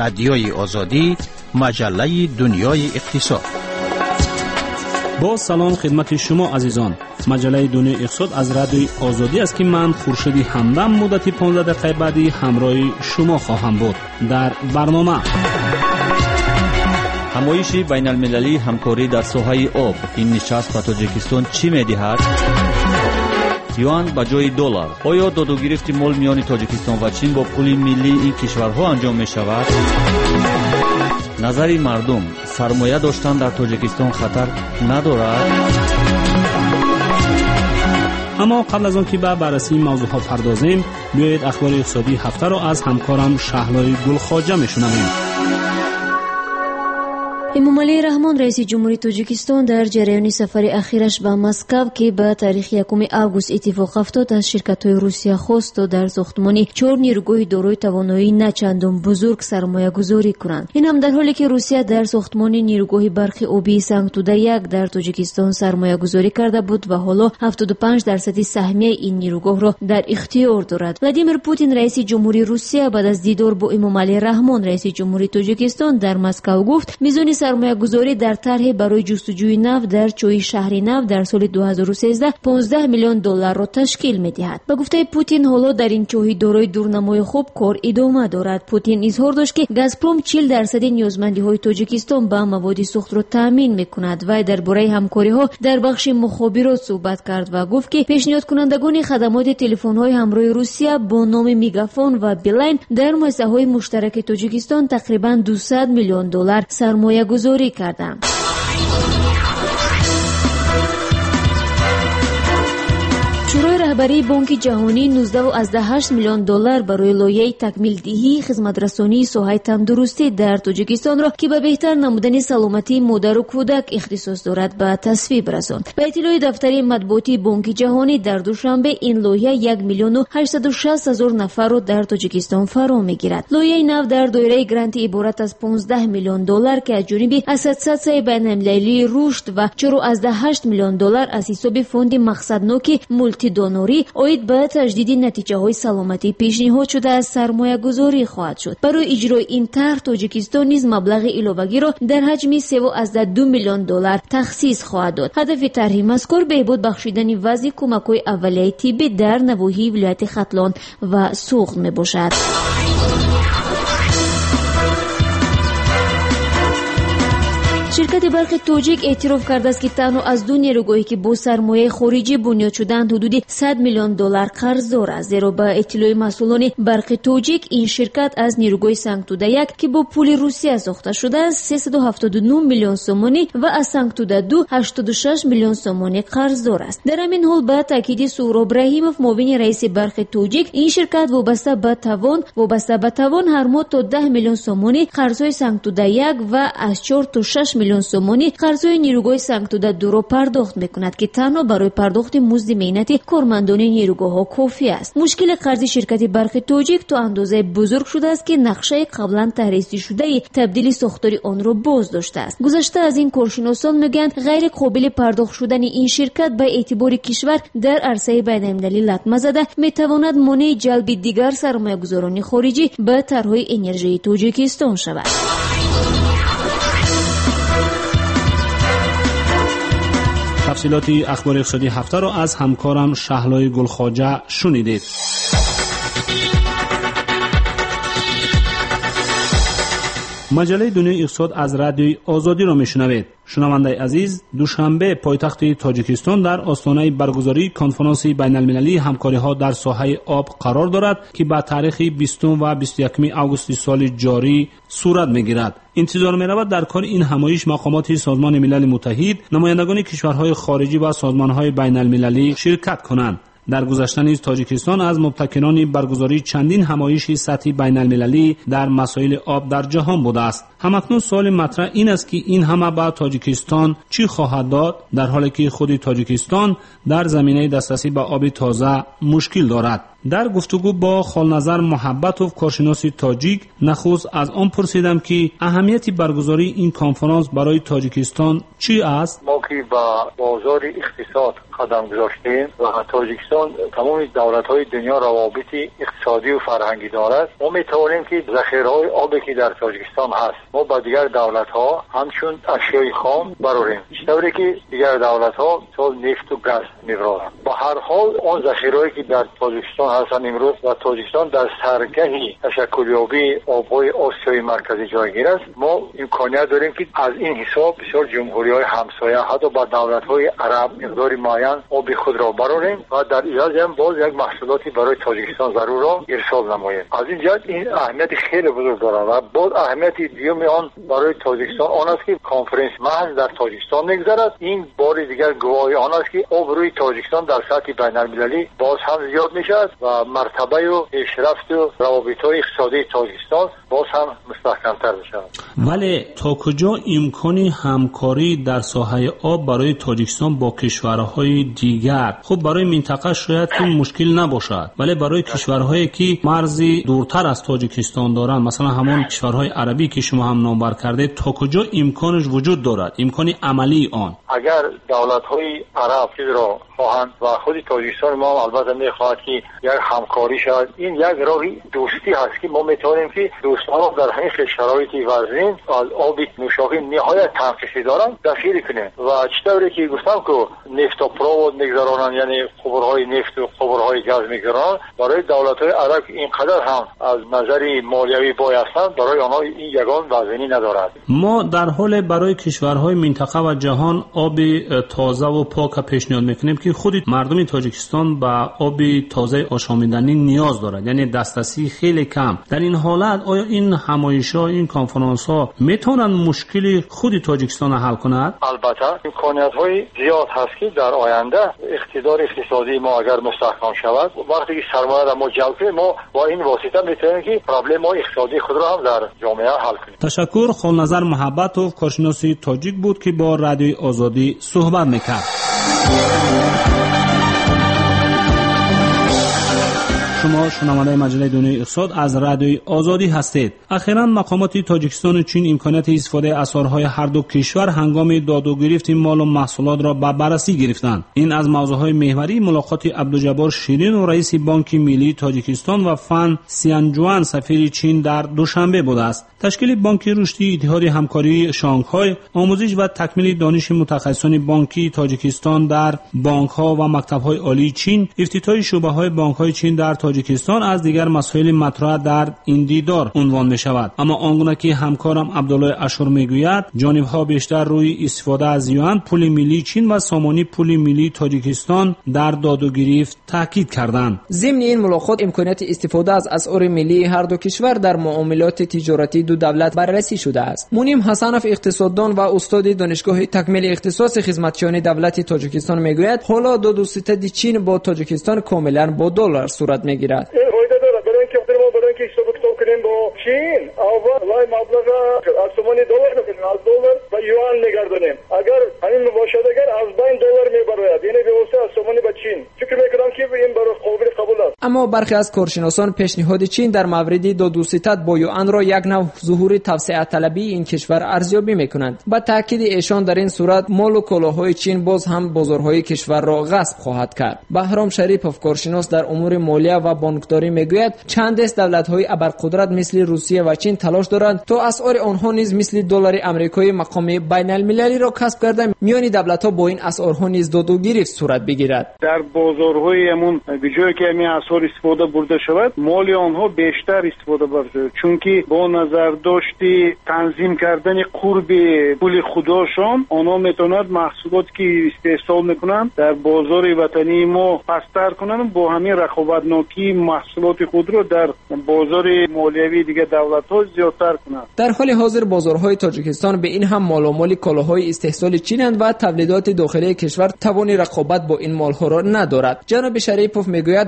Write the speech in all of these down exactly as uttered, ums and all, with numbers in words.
رادیوی آزادی، مجله دنیای اقتصاد. با سلام خدمت شما عزیزان. مجله دنیای اقتصاد از رادیوی آزادی است که من خورشید همدم مدت پانزده دقیقه بعدی همراه شما خواهم بود. در برنامه همایش بین المللی همکاری در ساحه آب، این نشست به تاجیکستان چی می‌دهد؟ یوان به جای دلار. آیا داد و گرفت مال میان تاجیکستان و چین با پول ملی این کشورها انجام می شود؟ نظر مردم، سرمایه داشتن در تاجیکستان خطر ندارد؟ اما قبل از آن که به بررسی موضوع ها پردازیم، بیایید اخبار اقتصادی هفته را از همکارم شهلای گلخواجه میشنویم. امامعلی رحمان رئیس جمهوری تاجیکستان در جریان سفر اخیرش به مسکو که به تاریخ یکم آگوست اتفاق افتاد از شرکت‌های روسیه خواست تا در ساختمان چهار نیروگاه دارای توانایی نه چندان بزرگ سرمایه گذاری کنند. این هم در حالی که روسیه در ساختمان نیروگاه برق آبی سنگتوده یک در تاجیکستان سرمایه گذاری کرده بود و حالا هفتاد و پنج درصد سهمیه این نیروگاه را در اختیار دارد. ولادیمیر پوتین رئیس جمهوری روسیه بعد از دیدار با امامعلی رحمان رئیس جمهوری تاجیکستان در مسکو گفت میزان سرمایه گذاری در طرح برای جستجوی نفت در چوی شهری نفت در سال دو هزار و سیزده پانزده میلیون دلار را تشکیل می‌دهد. با گفته پوتین حالا در این چوی دارای دورنمای خوب کار ادامه دارد. پوتین اظهار داشت که گازپروم چهل درصد نیازمندی‌های تاجیکستان به مواد سوخت را تامین می‌کند و درباره همکاری‌ها در بخش مخابرات صحبت کرد و گفت که پیشنهاد کنندگان خدمات تلفن‌های همراه روسیه با نام میگافون و بیلاین در مؤسسه‌های مشترک تاجیکستان تقریباً دویست میلیون دلار سرمایه گذاری کردند. شورای رهبری بانک جهانی نوزده و هشت میلیون دلار برای لایحه تکمیل دهی خدمترسانی ساحه تندرستی در تاجیکستان را که به بهتر نمودن سلامتی مادر و کودک اختصاص دارد به تصویب رساند. به اطلاع دفتر مطبوعاتی بانک جهانی در دوشنبه این لایحه یک میلیون و هشتصد و شصت هزار نفر را در تاجیکستان فرا میگیرد. لایحه نو در دایره گرانت عبارت از پانزده میلیون دلار که از جانب اساتید بین‌المللی رشد و چهار و هشت میلیون دلار از حساب فوند مقصدناک مولتی دونوری آید به تجدید نتیجه های سلامتی پیشنهاد شده از سرمایه گذاری خواهد شد. برای اجرای این طرح تاجیکستان نیز مبلغ علاوه‌ای را در حجم سه و دو میلیون دلار تخصیص خواهد داد. هدف طرح مذکور بهبود بخشیدن وضع کمک‌های اولیه طبی در نواحی ولایت ختلان و سوغد میباشد. شرکت برق توجیک اعتراف کرده است که تنها از دو نیروگاهی که با سرمایه خارجی بنیاد شدند حدود صد میلیون دلار قرضدار است. زیرا به اطلاع مسئولان برق توجیک این شرکت از نیروگاه سنگتوده یک که با پول روسیه ساخته شده است سیصد و هفتاد و نه میلیون سومانی و از سنگتوده دو هشتاد و شش میلیون سومانی قرضدار است. در همین حال به تاکید سهراب رحیموف معاون رئیس برق توجیک این شرکت وابسته به توان وابسته به توان هر ماه تا ده میلیون سومانی قرضهای سنگتوده یک و از چهار تا شش میلیون سومانی قرضهای نیروگاه سنگتوده دو را پرداخت میکند که تنها برای پرداخت مزد مهنتی کارمندان نیروگاه ها کافی است. مشکل قرض شرکت برق توجیک تا اندازه بزرگ شده است که نقشه قبلا طراحی شده تبدیل ساختار آن را باز داشته است. گذشته از این کارشناسان میگن غیر قابل پرداخت شدن این شرکت به اعتبار کشور در عرصه بین‌المللی لطمه زده میتواند مانع جلب دیگر سرمایه‌گذاران خارجی به طرحهای انرژی تاجیکستان شود. تفصیلات اخبار اقتصادی هفته را از همکارم شهلای گلخواجه شنیدید. مجله دنیای اقتصاد از رادیوی آزادی را میشنوید. شنونده عزیز، دوشنبه پایتخت تاجیکستان در آستانه برگزاری کنفرانس بین‌المللی همکاری‌ها در ساحه آب قرار دارد که به تاریخ بیستم و بیست و یکم آگوست سال جاری صورت می‌گیرد. انتظار می‌رود در کار این همایش مقامات سازمان ملل متحد، نمایندگان کشورهای خارجی و سازمان‌های بین‌المللی شرکت کنند. در گذشته نیز تاجیکستان از مبتکران برگزاری چندین همایش سطحی بین‌المللی در مسائل آب در جهان بوده است. همکنون سوال مطرح این است که این همه به تاجیکستان چی خواهد داد در حالی که خود تاجیکستان در زمینه دسترسی به آب تازه مشکل دارد. در گفتگو با خالنظر محبتوف کارشناس تاجیک نخست از آن پرسیدم که اهمیت برگزاری این کنفرانس برای تاجیکستان چی است؟ ما که با بازار اقتصاد قدم گذاشتیم و تاجیکستان تمام دولت‌های دنیا روابط اقتصادی و فرهنگی دارد، ما می‌توانیم که ذخیره‌های آبی که در تاجیکستان هست ما با دیگر دولت‌ها همچون اشیای خام بروریم، چطوری که دیگر دولت‌ها سال نفت و گاز می‌برند. با هر حال آن ذخیره‌ای که در تاجیکستان هستند امروز و تاجیکستان در سرگه تشکلیابی آب‌های آسیای مرکزی جایگیر است، ما امکانیت داریم که از این حساب بسیار جمهوری‌های همسایه حتی با دولت‌های عرب مقدار معین آب خود را براریم و در ایجاد هم باز یک محصولاتی برای تاجیکستان ضرور را ارسال نماییم. از این جهت این اهمیت خیلی بزرگ دارد و باز اهمیت دیگه آن برای تاجیکستان آن است که کنفرانس محض در تاجیکستان می‌گذرد. این بار دیگر گواهی آن است که آبروی تاجیکستان در سطح بین‌المللی باز هم زیاد می‌شود و مرتبه و پیشرفت و روابط‌های اقتصادی تاجیکستان باز هم مستحکم‌تر می‌شود. ولی تا کجا امکانی همکاری در ساحه آب برای تاجیکستان با کشورهای دیگر؟ خب برای منطقه شاید این مشکل نباشد، ولی برای کشورهایی که مرزی دورتر از تاجیکستان دارند، مثلا همون کشورهای عربی که شما هم نامبر کرده، تا کجا امکانش وجود دارد، امکانی عملی آن؟ اگر دولت‌های عرب چیز را خواهند و خود تاجیکستان ما البته می‌خواهد که یک همکاری شود، این یک راهی دوستی هست که ما می‌توانیم که دوستان در همین شرایط وزین از آب نوشابه نهایت تنقیصی دارند دخیل کنیم و چطوری که گفتم که نفت و پروود می‌گذرانند، یعنی خبرهای نفت و خبرهای گاز می‌گذرانند، برای دولت‌های عرب اینقدر هم از نظر مالیوی بای هستند، برای آنها این یگان وزنی ندارد. ما در حال برای کشورهای منطقه و جهان آب تازه و پاک پیشنهاد میکنیم که خود مردم تاجیکستان به آب تازه آشامیدنی نیاز دارد، یعنی دسترسی خیلی کم. در این حالت آیا این همایش‌ها، این کنفرانس‌ها میتونن مشکل خود تاجیکستان حل کنند؟ البته امکانیت‌های زیاد هست که در آینده اقتدار اقتصادی ما اگر مستحکم شود، وقتی که سرمایه را ما جلب کنیم، ما با این واسطه میتونیم که پرابلم اقتصادی خود را هم در جامعه حل کنیم. تشکر. خالنظر محبتوف، کارشناس تاجیک بود که با رادیوی آزادی صحبت میکرد. شما شنونده مجله دنیای اقتصاد از رادیوی آزادی هستید. اخیراً مقامات تاجیکستان و چین امکانات استفاده اسعارهای هر دو کشور هنگام داد و گرفت مال و محصولات را به بررسی گرفتند. این از موضوعهای محوری ملاقات عبدالجبار شیرین و رئیس بانک ملی تاجیکستان و فن سیانجوان سفیر چین در دوشنبه بوده است. تشکیل بانک رشدی، اتحاد همکاری شانگهای، آموزش و تکمیل دانش متخصصان بانکی تاجیکستان در بانک‌ها و مکتب‌های عالی چین، افتتاح شعبه‌های بانک‌های چین در تاجیکستان از دیگر مسائل مطرح در این دیدار عنوان می شود. اما آنگونه که همکارم عبدالله اشور میگوید، جانب‌ها بیشتر روی استفاده از یوان پول ملی چین و سامانی پول ملی تاجیکستان در داد و گرفت تاکید کردند. ضمن این ملاقات امکانات استفاده از اسعار ملی هر دو کشور در معاملات تجارتی دو دولت بررسی شده است. مونیم حسنوف، اقتصاددان و استاد دانشگاه تکمیل اختصاص خدمتچیان دولت تاجیکستان میگوید حالا دو دوستت چین با تاجیکستان کاملا با دلار صورت میگیرد. کنیم با چین اول لای مبلغ از سومانی دلار میکنیم، از دلار و یوان میگردونیم. اگر همین مباشرت اگر از بین دلار میبراید، یعنی به واسطه از سومانی به چین، فکر میکنم که این برای قابل قبول است. اما برخی از کارشناسان پیشنهاد چین در مورد دو دوستت با یوان را یک نوع ظهور توسعه طلبی این کشور ارزیابی میکنند. با تاکید ایشان در این صورت مال و کالاهای چین باز هم بازارهای کشور را غصب خواهد کرد. بهرام شریفوف، کارشناس در امور مالیه و بانکداری میگوید چند است دولت‌های ابرقدرت مثل روسیه و چین تلاش دارند تا اسعار آنها نیز مثل دلار آمریکایی مقام بین‌المللی را کسب کرده میان دولت‌ها با این اسعارها نیز داد و گرفت صورت بگیرد. در بازارهای همون بجای که همین اسعار استفاده برده شود، مال آنها بیشتر استفاده برده، چون که با نظر داشتی تنظیم کردن قرب پول خودشان، آنها میتونند محصولات که استحصال میکنند در بازار وطنی ما پستر کنند، با همین رقابتناکی محصولات خود را در بازار مالیوی دیگه دولت‌ها زیادتر کنند. در حال حاضر بازارهای تاجیکستان به این هم مال و مال کالاهای استحصال چینند و تولیدات داخلی کشور توان رقابت با این مالها را ندارد. جناب شریفوف میگوید دو دوستی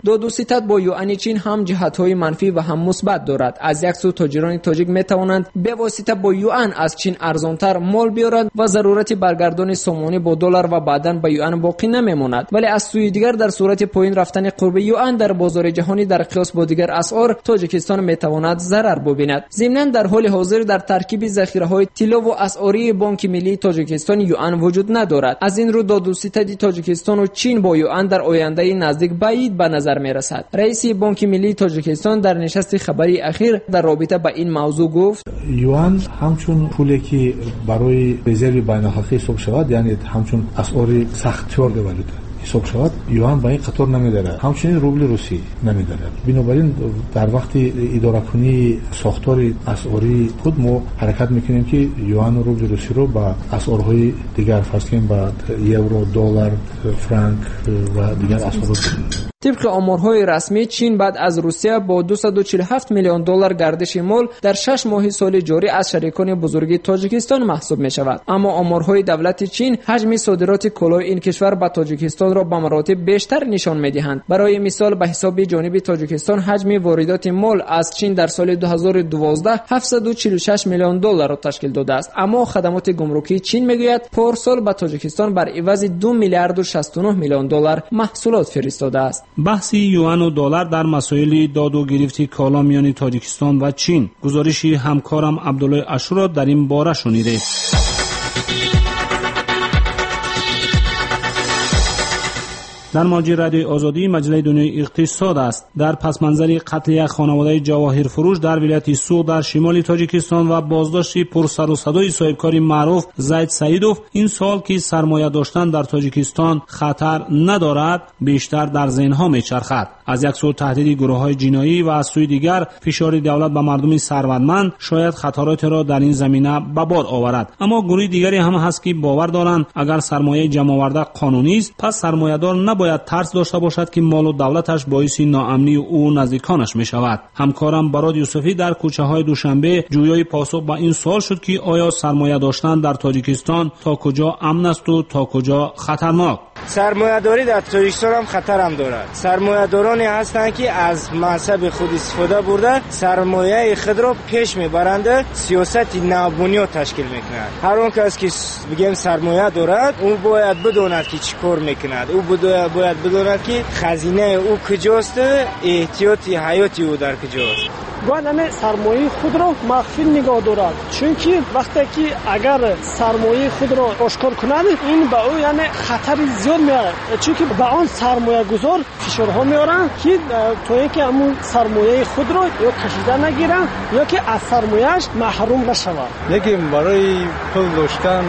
ستت با یوان چین هم جهت‌های منفی و هم مثبت دارد. از یک سو تاجران تاجیک میتوانند به واسطه با یوان از چین ارزانتر مال بیارند و ضرورت برگردان سامانه با دلار و بعداً به یوان باقی نمیماند. ولی از سوی دیگر در صورت پایین رفتن قرب یوان در بازار جهانی در قیاس با دیگر اسعار تاجیکستان میتواند ضرر ببیند. ضمناً در حال حاضر در ترکیب ذخیره‌های طلا و اسعاری بانک ملی تاجیکستان یوان وجود ندارد. از این رو دو ستد تاجیکستان و چین با یوان در آینده نزدیک بعید به نظر میرسد. رئیس بانک ملی تاجیکستان در نشست خبری اخیر در رابطه با این موضوع گفت: یوان همچون پولی که برای رزرو بین‌المللی حساب شود، یعنی همچون اسعار سخت تور والیوتا حساب شود، یوان با این قطار نمیداره، همچنین روبل روسی نمیداره. بنابراین در وقت اداره کنی ساختار اسعاری خود ما حرکت میکنیم که یوان و روبل روسی رو با اسعارهای دیگر فرض کنیم، با یورو، دلار، فرانک و دیگر اسعار. طبق آمارهای رسمی چین بعد از روسیه با دویست و چهل و هفت میلیون دلار گردش مال در شش ماه سال جاری از شریکان بزرگ تاجیکستان محسوب می شود. اما آمارهای دولت چین حجم صادرات کالای این کشور به تاجیکستان را به مراتب بیشتر نشان می دهند. برای مثال به حساب جانب تاجیکستان حجم واردات مال از چین در سال دو هزار و دوازده هفتصد و چهل و شش میلیون دلار را تشکیل داده است. اما خدمات گمرکی چین میگوید پارسال به تاجیکستان بر عوض دو میلیارد و شصت و نه میلیون دلار محصولات فرستاده است. بحث یوان و دلار در مسائل داد و گرفت کالا میان تاجیکستان و چین. گزارشی همکارم عبدالله اشورا در این باره شنیده. در موج رادیوی آزادی مجله دنیای اقتصاد است. در پس منظر قتل یک خانواده جواهر فروش در ولایت سوغ در شمال تاجیکستان و بازداشت پر سر و صدای صاحبکاری معروف زید سعیدوف، این سال که سرمایه داشتن در تاجیکستان خطر ندارد بیشتر در ذهنها میچرخد. از یک سو تهدید گروه‌های جنایی و از سوی دیگر فشار دولت به مردم ثروتمند شاید خطرات را در این زمینه به بار آورد. اما گروه دیگری هم هست که باور دارند اگر سرمایه جمع آورده قانونی است، پس سرمایه‌دار نباید ترس داشته باشد که مال و دولتش باعث ناامنی او نزدیکانش می شود. همکارم براد یوسفی در کوچه های دوشنبه جویای پاسخ به این سوال شد که آیا سرمایه داشتن در تاجیکستان تا کجا امن است و تا کجا خطرناک؟ سرمایه داری در تاجیکستان هم خطر هم دارد. سرمایه دارانی هستند که از منصب خود استفاده برده سرمایه خود را پیش میبرند، سیاست نابونیاد تشکیل میکنند. هر اون کس که بگیم سرمایه دارد او باید بداند که چی کار میکند، او باید بداند که خزینه او کجاست، احتیاطی حیاتی او در کجاست. باید همه سرمایه خود را مخفی نگاه دارد، چون که وقتی که اگر سرمایه خود را آشکار کنند این به او یعنی خطر زیاد میاد، چون که به آن سرمایه گذار فشارها میارن که تو اینکه همون سرمایه خود را یا کشیده نگیرن یا که از سرمایهش محروم نشود. یکی برای پول داشتن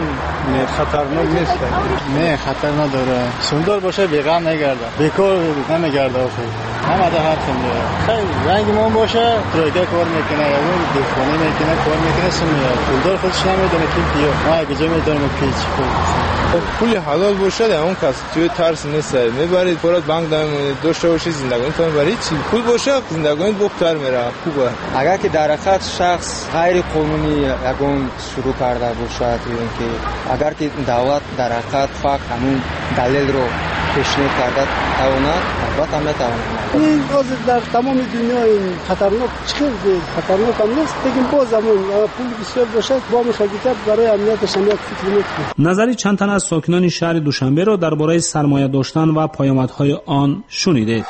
خطرناک نیست، نه خطر نداره. سندار باشه بیغم نگرده، بیکار نمیگرده. همه ده حرف میاره. رنگ ما باشه ترویکه کار میکنه یا اون دیفانی میکنه کار میکنه سمیاد. پولدار خودش نمیدونه که پیو. ما اگه جا میدونم که چی پول. پول حلال باشه ده اون کس توی ترس نیست. میبرید پولات بانک داشته باشی زندگانی تو میبرید چی؟ پول باشه زندگانی بهتر میره. خوبه. اگر که در حقیقت شخص غیر قانونی یگان شروع کرده باشه یا اینکه اگر که دولت در حقیقت فقط همون دلیل رو پیشنهاد کرده تواند البته میتواند. این باز در تمام دنیا این خطرناک چیه خطرناک هم نیست، بگیم باز همون پول بسیار باشه با مخاطب برای امنیتش هم یک فکر میکنه. نظری چند تن از ساکنان شهر دوشنبه را درباره سرمایه داشتن و پیامدهای آن شنیدید.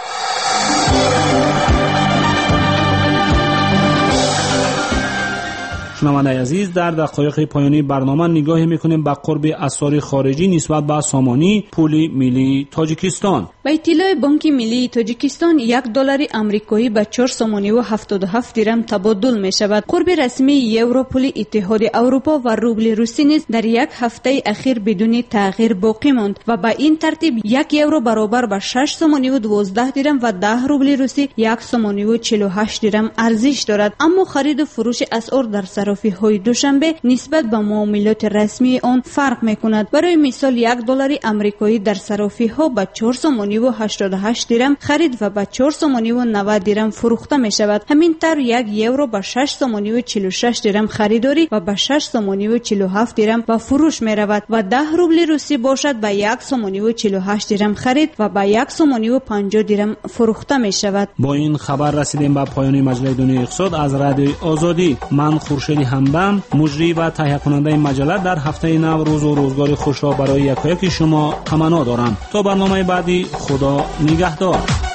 شنوندگان عزیز، در دقایق پایانی برنامه نگاهی میکنیم به قرب اسعار خارجی نسبت به سامانی پول ملی تاجیکستان. با اطلاع بانک ملی تاجیکستان یک دلار آمریکایی به چهار سامانی و هفتاد و هفت درم تبادل می شود. قرب رسمی یورو پول اتحاد اروپا و روبل روسی نیز در یک هفته اخیر بدون تغییر باقی ماند و با این ترتیب یک یورو برابر به شش سامانی و دوازده درم و ده روبل روسی یک سامانی و چهل و هشت درم ارزش دارد. اما خرید و فروش اسعار در سراسر صرافی‌های دوشنبه نسبت به معاملات رسمی آن فرق می‌کند. برای مثال یک دلار آمریکایی در صرافی‌ها با چهار سومانی و هشتاد و هشت درم خرید و با چهار سومانی و نود درم فروخته می‌شود. همین طور یک یورو با شش سومانی و چهل و شش درم خریداری و با شش سومانی و چهل و هفت درم به فروش می‌رود و ده روبل روسی باشد با یک سومانی و چهل و هشت درم خرید و با یک سومانی و پنجاه درم فروخته می‌شود. با این خبر رسیدیم به پایان مجله دنیای اقتصاد از رادیوی آزادی. من خورشید همدم، مجری و تهیه کننده مجله، در هفته نو روز و روزگار خوش را برای یکایک شما تمنا دارم. تا برنامه بعدی، خدا نگهدار.